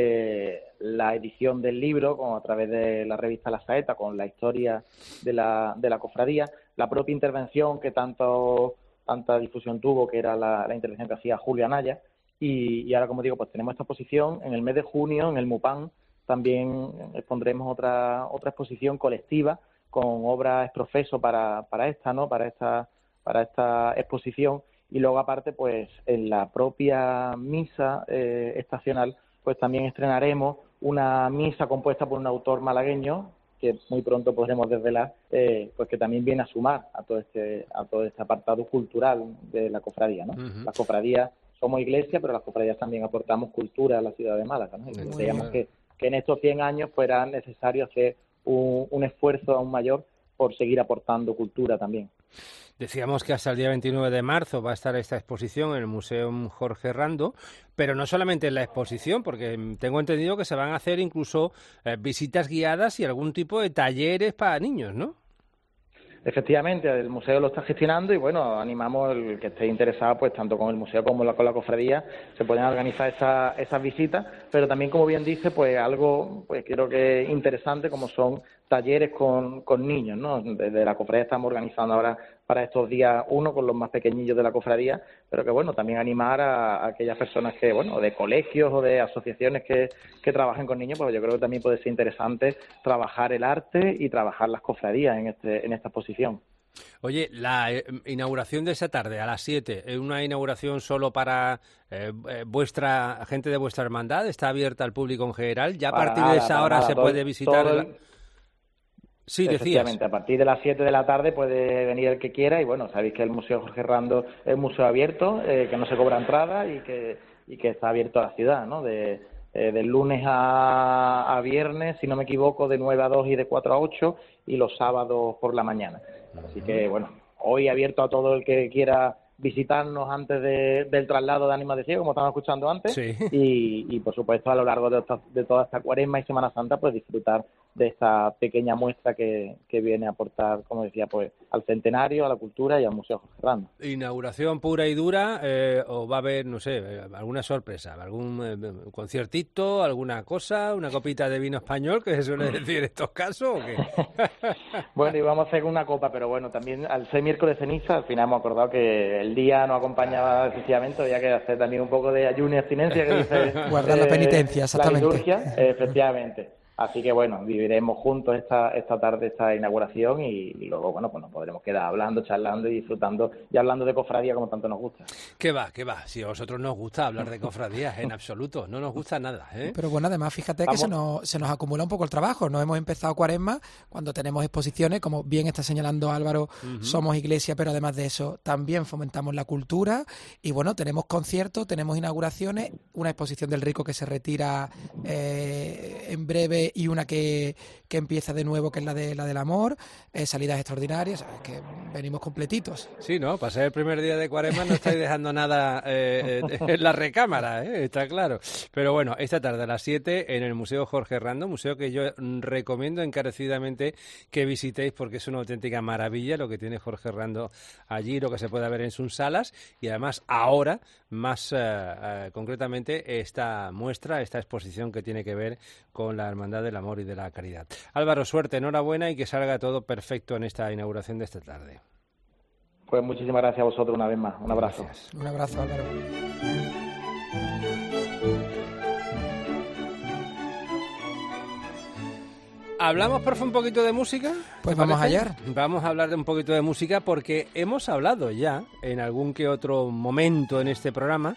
la edición del libro a través de la revista La Saeta, con la historia de la cofradía, la propia intervención que tanta difusión tuvo, que era la intervención que hacía Julio Anaya, y ahora, como digo, pues tenemos esta exposición en el mes de junio, en el MUPAN, también expondremos otra exposición colectiva con obras exprofeso para esta, ¿no? Para esta exposición, y luego aparte, pues en la propia misa estacional, pues también estrenaremos una misa compuesta por un autor malagueño que muy pronto podremos desvelar, pues que también viene a sumar a todo este apartado cultural de la cofradía, ¿no? Uh-huh. Las cofradías somos iglesia, pero las cofradías también aportamos cultura a la ciudad de Málaga, ¿no? Y creíamos que en estos 100 años pues era necesario hacer un esfuerzo aún mayor por seguir aportando cultura también. Decíamos que hasta el día 29 de marzo va a estar esta exposición en el Museo Jorge Rando, pero no solamente en la exposición, porque tengo entendido que se van a hacer incluso visitas guiadas y algún tipo de talleres para niños, ¿no? Efectivamente, el museo lo está gestionando y bueno, animamos el que esté interesado, pues tanto con el museo como con la cofradía, se pueden organizar esas visitas, pero también, como bien dice, pues algo, pues creo que interesante, como son talleres con niños, ¿no? Desde la cofradía estamos organizando ahora para estos días uno con los más pequeñillos de la cofradía, pero que bueno, también animar a aquellas personas que, bueno, de colegios o de asociaciones que trabajen con niños, pues yo creo que también puede ser interesante trabajar el arte y trabajar las cofradías en esta exposición. Oye, la inauguración de esa tarde a las 7, ¿es una inauguración solo para vuestra gente de vuestra hermandad? ¿Está abierta al público en general? ¿Ya a partir de esa hora se puede visitar? Sí, decías. Efectivamente, a partir de las 7 de la tarde puede venir el que quiera y bueno, sabéis que el Museo Jorge Rando es un museo abierto, que no se cobra entrada y que está abierto a la ciudad, ¿no? Del lunes a viernes, si no me equivoco, de 9 a 2 y de 4 a 8 y los sábados por la mañana. Así que bueno, hoy abierto a todo el que quiera visitarnos antes del traslado de Ánimas de Ciego, como estamos escuchando antes, sí. y por supuesto a lo largo de toda esta Cuaresma y Semana Santa, pues disfrutar de esta pequeña muestra que viene a aportar, como decía, pues al centenario, a la cultura y al Museo Jorge Rando. ¿Inauguración pura y dura o va a haber, no sé, alguna sorpresa, algún conciertito, alguna cosa, una copita de vino español, que se suele decir en estos casos, o qué? Bueno, íbamos a hacer una copa, pero bueno, también al ser miércoles ceniza, al final hemos acordado que el día no acompañaba efectivamente, había que hacer también un poco de ayuno y abstinencia, que dice... Guardar la penitencia, exactamente. La liturgia, efectivamente. Así que bueno, viviremos juntos esta tarde, esta inauguración y luego, bueno, pues nos podremos quedar hablando, charlando y disfrutando y hablando de cofradía como tanto nos gusta. ¿Qué va? Si a vosotros no os gusta hablar de cofradías, en absoluto, no nos gusta nada, ¿eh? Pero bueno, además, fíjate que se nos acumula un poco el trabajo. No hemos empezado Cuaresma cuando tenemos exposiciones, como bien está señalando Álvaro, somos iglesia, pero además de eso también fomentamos la cultura y bueno, tenemos conciertos, tenemos inauguraciones, una exposición del Rico que se retira en breve y una que empieza de nuevo, que es la del amor, salidas extraordinarias, ¿sabes? Que venimos completitos. Sí, ¿no? Para ser el primer día de Cuaresma no estáis dejando nada en la recámara, está claro. Pero bueno, esta tarde a las 7 en el Museo Jorge Rando, museo que yo recomiendo encarecidamente que visitéis porque es una auténtica maravilla lo que tiene Jorge Rando allí, lo que se puede ver en sus salas y además ahora, más concretamente, esta muestra, esta exposición que tiene que ver con la Hermandad del Amor y de la Caridad. Álvaro, suerte, enhorabuena y que salga todo perfecto en esta inauguración de esta tarde. Pues muchísimas gracias a vosotros una vez más. Un abrazo. Gracias. Un abrazo, Álvaro. ¿Hablamos, por favor, un poquito de música? Pues vamos allá. Vamos a hablar de un poquito de música porque hemos hablado ya en algún que otro momento en este programa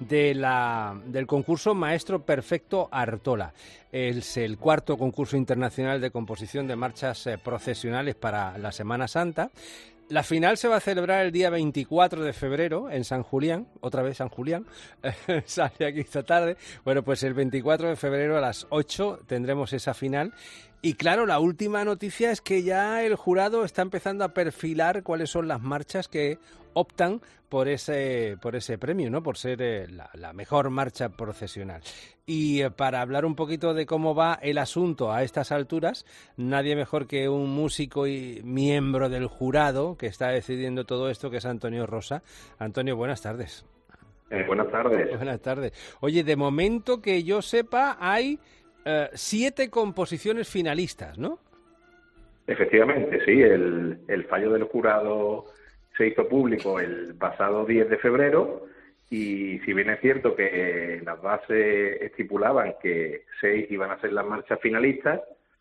del concurso Maestro Perfecto Artola. Es el cuarto concurso internacional de composición de marchas procesionales para la Semana Santa. La final se va a celebrar el día 24 de febrero en San Julián, otra vez San Julián, sale aquí esta tarde. Bueno, pues el 24 de febrero a las 8 tendremos esa final. Y claro, la última noticia es que ya el jurado está empezando a perfilar cuáles son las marchas que optan por ese premio, ¿no? Por ser la mejor marcha procesional. Y para hablar un poquito de cómo va el asunto a estas alturas, nadie mejor que un músico y miembro del jurado que está decidiendo todo esto, que es Antonio Rosa. Antonio, buenas tardes. Buenas tardes. Buenas tardes. Oye, de momento que yo sepa, hay 7 composiciones finalistas, ¿no? Efectivamente, sí. El fallo del jurado se hizo público el pasado 10 de febrero y si bien es cierto que las bases estipulaban que 6 iban a ser las marchas finalistas,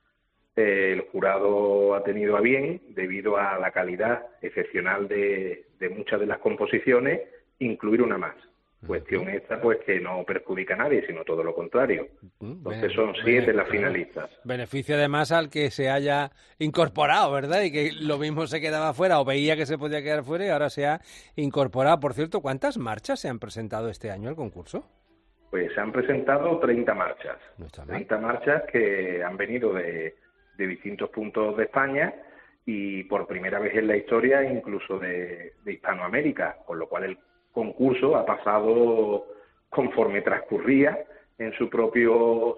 el jurado ha tenido a bien, debido a la calidad excepcional de muchas de las composiciones, incluir una más. Cuestión esta, pues, que no perjudica a nadie, sino todo lo contrario. Entonces son 7 las finalistas. Beneficio además al que se haya incorporado, ¿verdad? Y que lo mismo se quedaba fuera o veía que se podía quedar fuera y ahora se ha incorporado. Por cierto, ¿cuántas marchas se han presentado este año al concurso? Pues se han presentado 30 marchas. No está mal. 30 marchas que han venido de distintos puntos de España y por primera vez en la historia incluso de Hispanoamérica, con lo cual el concurso ha pasado conforme transcurría en su propio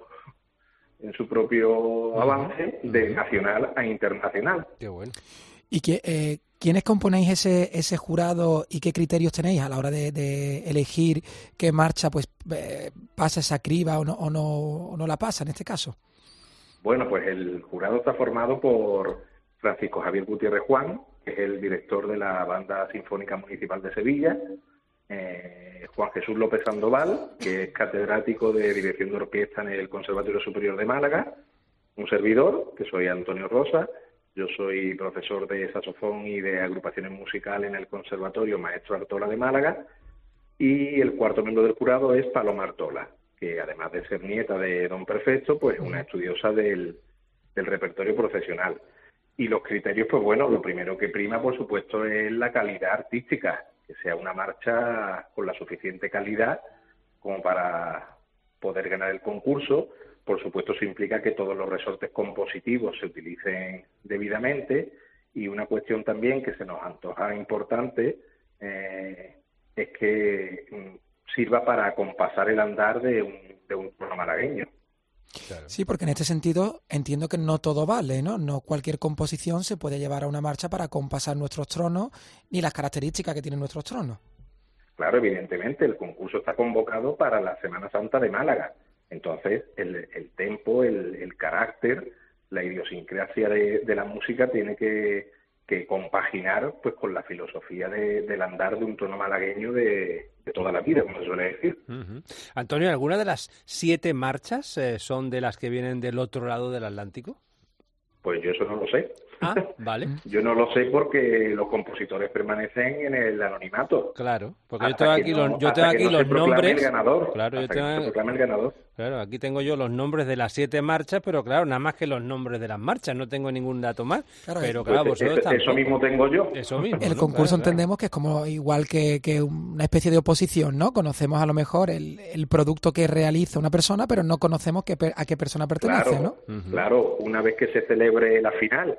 avance de nacional a internacional. Qué bueno. ¿Y quiénes componéis ese jurado y qué criterios tenéis a la hora de elegir qué marcha pues pasa esa criba o no la pasa en este caso? Bueno, pues el jurado está formado por Francisco Javier Gutiérrez Juan, que es el director de la Banda Sinfónica Municipal de Sevilla, Juan Jesús López Sandoval, que es catedrático de dirección de orquesta en el Conservatorio Superior de Málaga, un servidor, que soy Antonio Rosa, yo soy profesor de saxofón y de agrupaciones musicales en el Conservatorio Maestro Artola de Málaga, y el cuarto miembro del jurado es Paloma Artola, que además de ser nieta de Don Perfecto, pues una estudiosa del repertorio profesional. Y los criterios, pues bueno, lo primero que prima, por supuesto, es la calidad artística, que sea una marcha con la suficiente calidad como para poder ganar el concurso. Por supuesto, eso implica que todos los resortes compositivos se utilicen debidamente y una cuestión también que se nos antoja importante es que sirva para acompasar el andar de un pueblo malagueño. Claro. Sí, porque en este sentido entiendo que no todo vale, ¿no? No cualquier composición se puede llevar a una marcha para compasar nuestros tronos ni las características que tienen nuestros tronos. Claro, evidentemente, el concurso está convocado para la Semana Santa de Málaga. Entonces, el tempo, el carácter, la idiosincrasia de la música tiene que compaginar pues con la filosofía del andar de un trono malagueño de toda la vida, como se suele decir. Uh-huh. Antonio, ¿alguna de las 7 marchas son de las que vienen del otro lado del Atlántico? Pues yo eso no lo sé. Ah, vale. Yo no lo sé porque los compositores permanecen en el anonimato. Claro, porque yo tengo aquí los nombres. Claro, yo tengo el ganador. Claro, aquí tengo yo los nombres de las 7 marchas, pero claro, nada más que los nombres de las marchas, no tengo ningún dato más. Claro, pero claro, pues vosotros tampoco. Eso mismo tengo yo. Eso mismo. El concurso entendemos que es como igual que una especie de oposición, ¿no? Conocemos a lo mejor el producto que realiza una persona, pero no conocemos a qué persona pertenece, claro, ¿no? Uh-huh. Claro, una vez que se celebre la final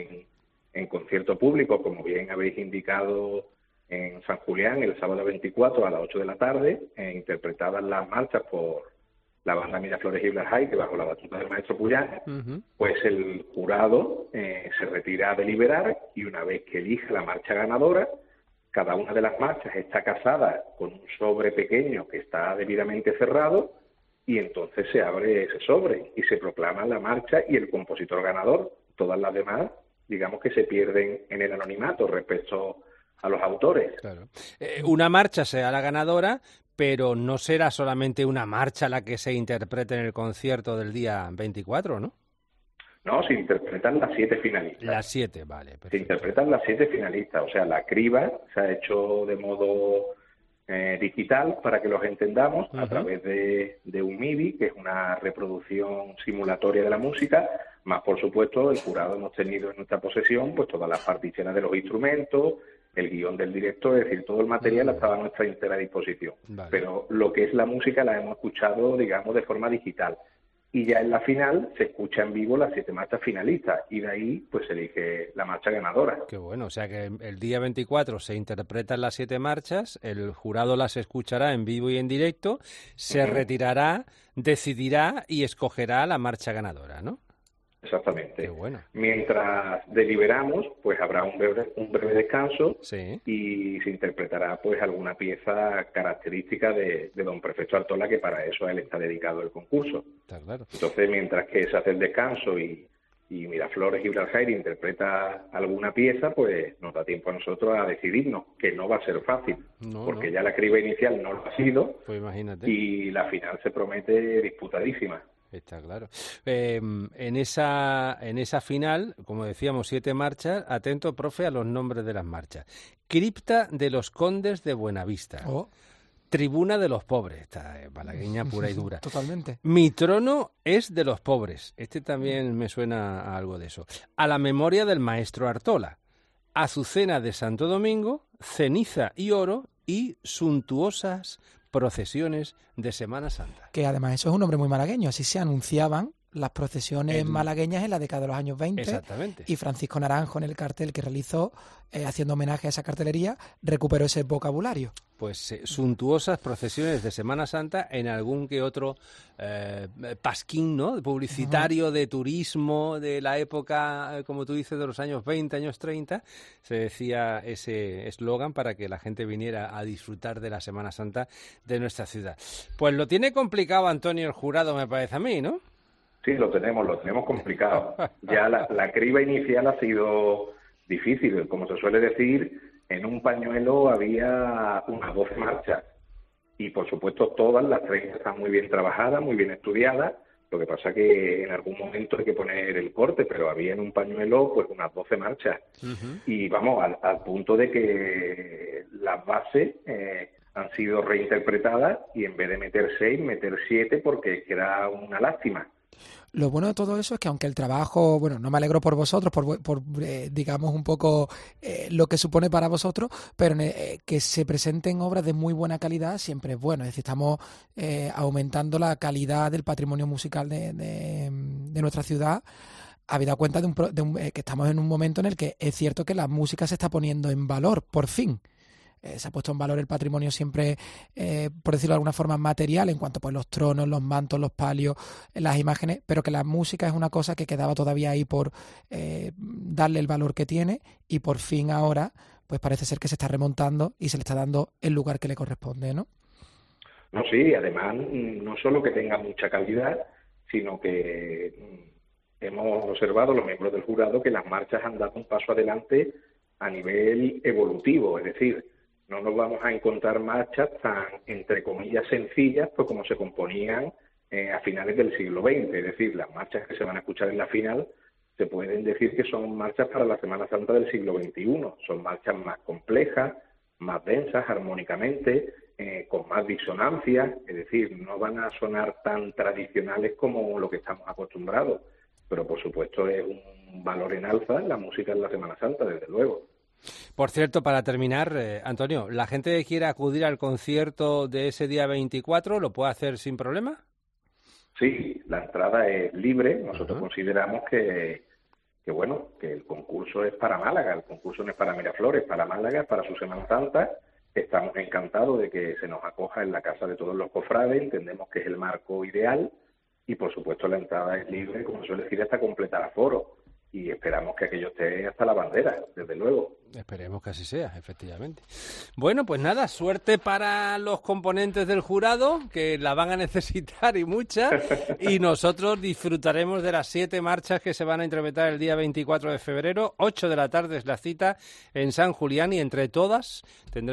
en concierto público, como bien habéis indicado en San Julián, el sábado 24 a las 8 de la tarde, interpretadas las marchas por la banda Miraflores y Blas que bajo la batuta del maestro Puyán, uh-huh. Pues el jurado se retira a deliberar y una vez que elige la marcha ganadora, cada una de las marchas está casada con un sobre pequeño que está debidamente cerrado y entonces se abre ese sobre y se proclama la marcha y el compositor ganador. Todas las demás, digamos que se pierden en el anonimato respecto a los autores. Claro. Una marcha será la ganadora, pero no será solamente una marcha la que se interprete en el concierto del día 24, ¿no? No, se interpretan las 7 finalistas. Las 7, vale. Perfecto. Se interpretan las 7 finalistas, o sea, la criba se ha hecho de modo digital para que los entendamos a través de un MIDI, que es una reproducción simulatoria de la música, más por supuesto el jurado hemos tenido en nuestra posesión pues todas las particiones de los instrumentos, el guión del director, es decir, todo el material estaba a nuestra entera disposición. Vale. Pero lo que es la música la hemos escuchado, digamos, de forma digital. Y ya en la final se escucha en vivo las 7 marchas finalistas y de ahí pues se elige la marcha ganadora. Qué bueno, o sea que el día 24 se interpretan las 7 marchas, el jurado las escuchará en vivo y en directo, se retirará, decidirá y escogerá la marcha ganadora, ¿no? Exactamente. Qué bueno. Mientras deliberamos, pues habrá un breve descanso sí. Y se interpretará pues alguna pieza característica de don Prefecto Artola, que para eso a él está dedicado el concurso. Está claro. Entonces, mientras que se hace el descanso y Miraflores y Blaljaire interpreta alguna pieza, pues nos da tiempo a nosotros a decidirnos, que no va a ser fácil, porque ya la criba inicial no lo ha sido, pues imagínate. Y la final se promete disputadísima. Está claro. En esa final, como decíamos, 7 marchas. Atento, profe, a los nombres de las marchas. Cripta de los Condes de Buenavista. Tribuna de los Pobres. Esta malagueña pura y dura. Totalmente. Mi trono es de los pobres. Este también me suena a algo de eso. A la memoria del maestro Artola. Azucena de Santo Domingo, ceniza y oro y suntuosas procesiones de Semana Santa. Que además eso es un nombre muy malagueño, así se anunciaban las procesiones malagueñas en la década de los años 20. Exactamente. Y Francisco Naranjo, en el cartel que realizó, haciendo homenaje a esa cartelería, recuperó ese vocabulario. Pues suntuosas procesiones de Semana Santa en algún que otro pasquín, ¿no? Publicitario, de turismo, de la época, como tú dices, de los años 20, años 30, se decía ese eslogan para que la gente viniera a disfrutar de la Semana Santa de nuestra ciudad. Pues lo tiene complicado Antonio el jurado, me parece a mí, ¿no? Sí, lo tenemos complicado. Ya la criba inicial ha sido difícil, como se suele decir. En un pañuelo había unas 12 marchas y, por supuesto, todas las 30 están muy bien trabajadas, muy bien estudiadas. Lo que pasa que en algún momento hay que poner el corte, pero había en un pañuelo pues unas 12 marchas. Y vamos, al punto de que las bases han sido reinterpretadas y en vez de meter 6, meter 7 porque era una lástima. Lo bueno de todo eso es que aunque el trabajo, bueno, no me alegro por vosotros, por digamos un poco lo que supone para vosotros, pero que se presenten obras de muy buena calidad siempre es bueno. Es decir, estamos aumentando la calidad del patrimonio musical de nuestra ciudad. Habida cuenta que estamos en un momento en el que es cierto que la música se está poniendo en valor, por fin. se ha puesto en valor el patrimonio siempre, por decirlo de alguna forma, material, en cuanto pues los tronos, los mantos, los palios, las imágenes, pero que la música es una cosa que quedaba todavía ahí por darle el valor que tiene, y por fin ahora pues parece ser que se está remontando y se le está dando el lugar que le corresponde, ¿no? No, sí, además no solo que tenga mucha calidad, sino que hemos observado los miembros del jurado que las marchas han dado un paso adelante a nivel evolutivo, es decir, no nos vamos a encontrar marchas tan, entre comillas, sencillas, pues como se componían a finales del siglo XX, es decir, las marchas que se van a escuchar en la final se pueden decir que son marchas para la Semana Santa del siglo XXI, son marchas más complejas, más densas armónicamente, con más disonancia, es decir, no van a sonar tan tradicionales como lo que estamos acostumbrados, pero por supuesto es un valor en alza en la música en la Semana Santa, desde luego. Por cierto, para terminar, Antonio, ¿la gente que quiera acudir al concierto de ese día 24 lo puede hacer sin problema? Sí, la entrada es libre. Nosotros consideramos que el concurso es para Málaga, el concurso no es para Miraflores, para Málaga, para su Semana Santa. Estamos encantados de que se nos acoja en la casa de todos los cofrades, entendemos que es el marco ideal y por supuesto la entrada es libre, como suele decir, hasta completar aforo. Y esperamos que aquello esté hasta la bandera, desde luego. Esperemos que así sea, efectivamente. Bueno, pues nada, suerte para los componentes del jurado, que la van a necesitar y muchas, y nosotros disfrutaremos de las 7 marchas que se van a interpretar el día 24 de febrero, 8 de la tarde es la cita en San Julián, y entre todas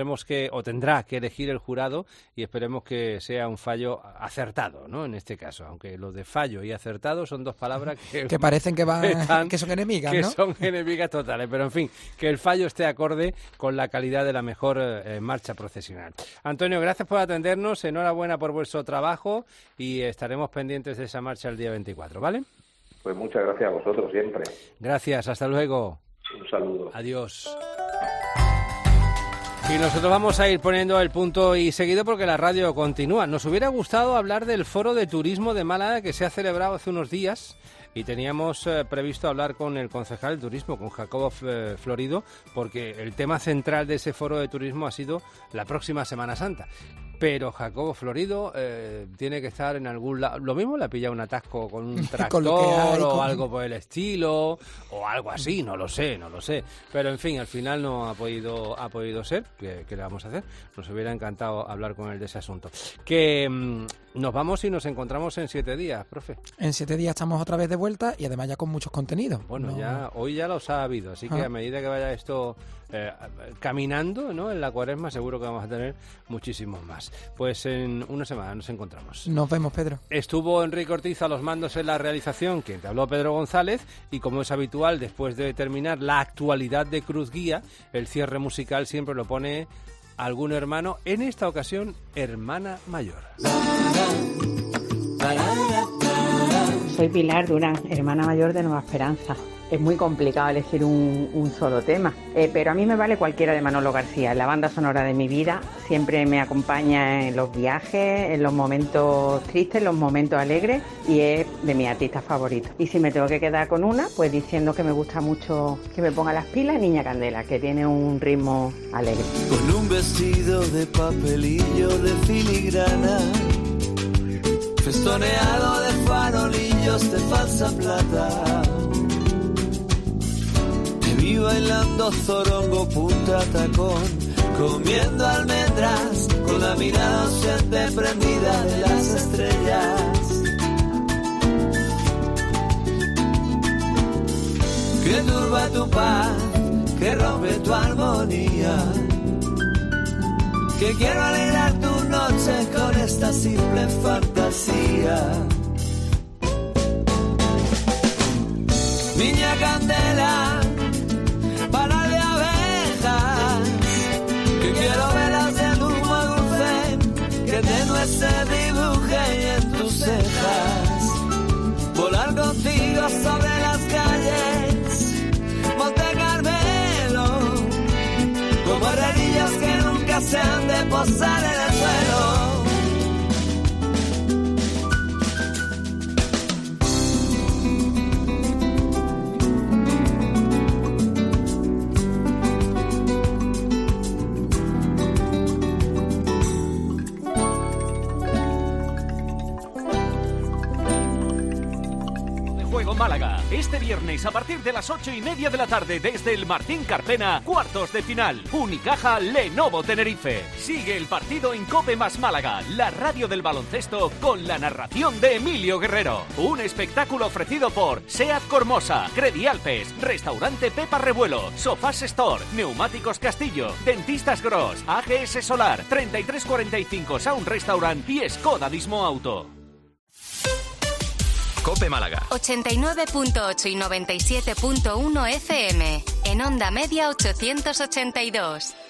tendrá que elegir el jurado, y esperemos que sea un fallo acertado, ¿no? En este caso, aunque lo de fallo y acertado son dos palabras que parecen que son enemigas, ¿no? Que son enemigas totales, pero en fin, que el fallo esté acorde con la calidad de la mejor marcha procesional. Antonio, gracias por atendernos, enhorabuena por vuestro trabajo y estaremos pendientes de esa marcha el día 24, ¿vale? Pues muchas gracias a vosotros siempre. Gracias, hasta luego. Un saludo. Adiós. Y nosotros vamos a ir poniendo el punto y seguido porque la radio continúa. Nos hubiera gustado hablar del Foro de Turismo de Málaga que se ha celebrado hace unos días y teníamos previsto hablar con el concejal de Turismo, con Jacobo Florido, porque el tema central de ese Foro de Turismo ha sido la próxima Semana Santa. Pero Jacobo Florido tiene que estar en algún lado. Lo mismo le ha pillado un atasco con un tractor o algo por el estilo, o algo así, no lo sé. Pero en fin, al final no ha podido ser. ¿Qué le vamos a hacer? Nos hubiera encantado hablar con él de ese asunto. Que nos vamos y nos encontramos en 7 días, profe. En 7 días estamos otra vez de vuelta y además ya con muchos contenidos. Bueno, hoy ya los ha habido, así que a medida que vaya esto caminando, ¿no? En la Cuaresma seguro que vamos a tener muchísimos más. Pues en una semana nos encontramos. Nos vemos, Pedro. Estuvo Enrique Ortiz a los mandos en la realización, quien te habló, Pedro González, y como es habitual, después de terminar la actualidad de Cruz Guía, el cierre musical siempre lo pone algún hermano, en esta ocasión, hermana mayor. Soy Pilar Durán, hermana mayor de Nueva Esperanza. Es muy complicado elegir un solo tema, pero a mí me vale cualquiera de Manolo García. La banda sonora de mi vida siempre me acompaña en los viajes, en los momentos tristes, en los momentos alegres, y es de mis artistas favoritos. Y si me tengo que quedar con una, pues diciendo que me gusta mucho que me ponga las pilas, Niña Candela, que tiene un ritmo alegre. Con un vestido de papelillo de filigrana, festoneado de farolillos de falsa plata, y bailando zorongo, punta tacón, comiendo almendras, con la mirada ausente prendida de las estrellas. Que turba tu paz, que rompe tu armonía, que quiero alegrar tu noche con esta simple fantasía. Niña Candela, para de abejas, que quiero velas de humo dulce, que tenue se dibuje en tus cejas, volar contigo sobre las calles, Monte Carmelo, como herrerillas que nunca se han de posar en el suelo. juego Málaga. Este viernes a partir de las 8:30 de la tarde desde el Martín Carpena, cuartos de final. Unicaja Lenovo Tenerife. Sigue el partido en COPE más Málaga, la radio del baloncesto con la narración de Emilio Guerrero. Un espectáculo ofrecido por SEAT Cormosa, Credi Alpes, Restaurante Pepa Revuelo, Sofás Store, Neumáticos Castillo, Dentistas Gross, AGS Solar, 3345 Sound Restaurant y Skoda Dismo Auto. COPE Málaga. 89.8 y 97.1 FM. En onda media 882.